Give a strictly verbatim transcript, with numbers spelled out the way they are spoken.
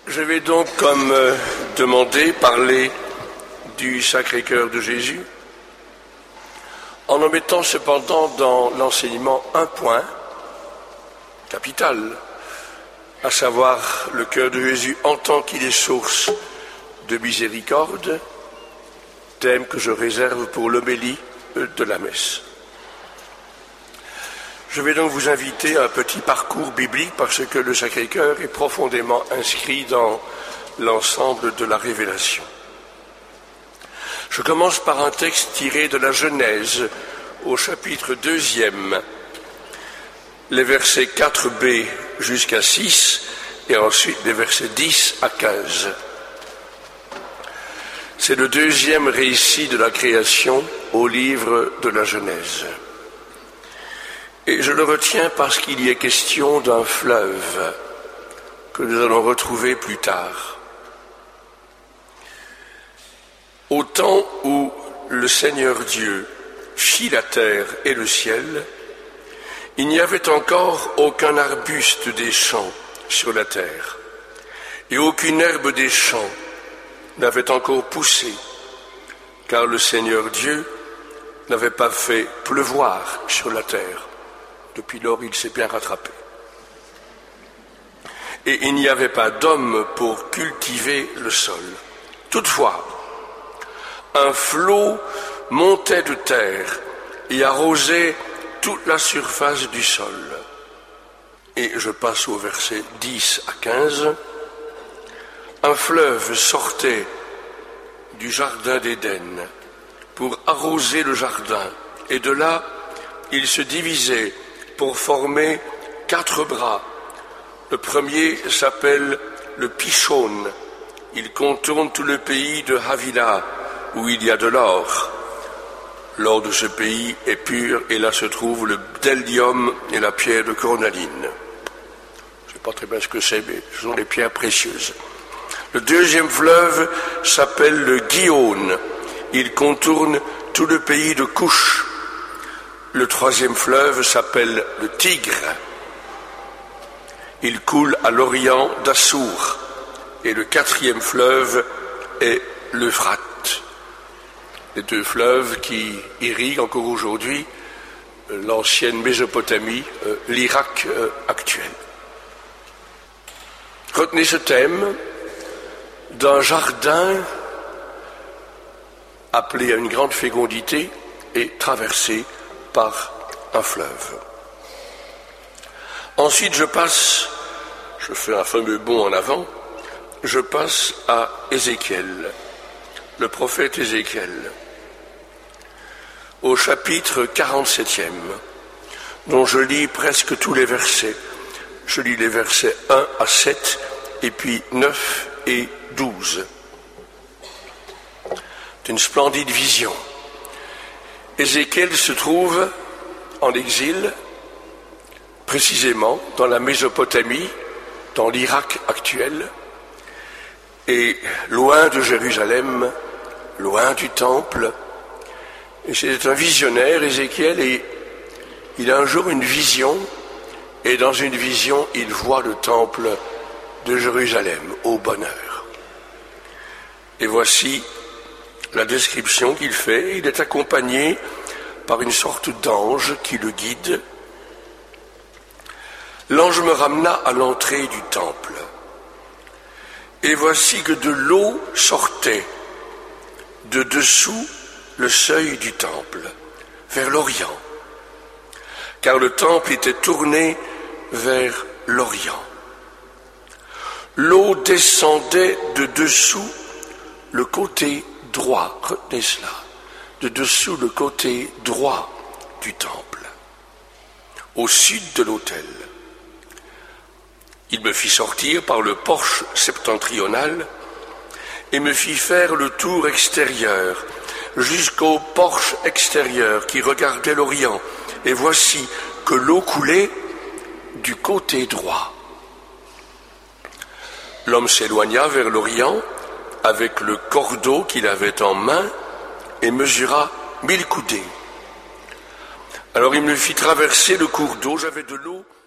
Je vais donc, comme euh, demandé, parler du Sacré-Cœur de Jésus, en en mettant cependant dans l'enseignement un point capital, à savoir le cœur de Jésus en tant qu'il est source de miséricorde, thème que je réserve pour l'homélie de la messe. Je vais donc vous inviter à un petit parcours biblique parce que le Sacré-Cœur est profondément inscrit dans l'ensemble de la révélation. Je commence par un texte tiré de la Genèse au chapitre deuxième, les versets quatre b jusqu'à six et ensuite les versets dix à quinze. C'est le deuxième récit de la création au livre de la Genèse. Et je le retiens parce qu'il y est question d'un fleuve que nous allons retrouver plus tard. Au temps où le Seigneur Dieu fit la terre et le ciel, il n'y avait encore aucun arbuste des champs sur la terre, et aucune herbe des champs n'avait encore poussé, car le Seigneur Dieu n'avait pas fait pleuvoir sur la terre. Depuis lors, il s'est bien rattrapé. Et il n'y avait pas d'homme pour cultiver le sol. Toutefois, un flot montait de terre et arrosait toute la surface du sol. Et je passe au verset dix à quinze. Un fleuve sortait du jardin d'Éden pour arroser le jardin, et de là, il se divisait pour former quatre bras. Le premier s'appelle le Pishon. Il contourne tout le pays de Havila, où il y a de l'or. L'or de ce pays est pur, et là se trouve le bdellium et la pierre de cornaline. Je ne sais pas très bien ce que c'est, mais ce sont des pierres précieuses. Le deuxième fleuve s'appelle le Gihon. Il contourne tout le pays de Couche. Le troisième fleuve s'appelle le Tigre. Il coule à l'orient d'Assour. Et le quatrième fleuve est l'Euphrate. Les deux fleuves qui irriguent encore aujourd'hui l'ancienne Mésopotamie, euh, l'Irak euh, actuel. Retenez ce thème d'un jardin appelé à une grande fécondité et traversé par un fleuve. Ensuite, je passe, je fais un fameux bond en avant, je passe à Ézéchiel, le prophète Ézéchiel, au chapitre quarante-septième, dont je lis presque tous les versets. Je lis les versets un à sept, et puis neuf et douze. C'est une splendide vision. Ézéchiel se trouve en exil, précisément dans la Mésopotamie, dans l'Irak actuel, et loin de Jérusalem, loin du temple. Et c'est un visionnaire, Ézéchiel, et il a un jour une vision, et dans une vision, il voit le temple de Jérusalem, au bonheur. Et voici la description qu'il fait. Il est accompagné par une sorte d'ange qui le guide. L'ange me ramena à l'entrée du temple. Et voici que de l'eau sortait de dessous le seuil du temple, vers l'Orient, car le temple était tourné vers l'Orient. L'eau descendait de dessous le côté droit, retenez cela, de dessous le côté droit du temple, au sud de l'autel. Il me fit sortir par le porche septentrional et me fit faire le tour extérieur jusqu'au porche extérieur qui regardait l'Orient. Et voici que l'eau coulait du côté droit. L'homme s'éloigna vers l'Orient avec le cordeau qu'il avait en main et mesura mille coudées. Alors il me fit traverser le cours d'eau, j'avais de l'eau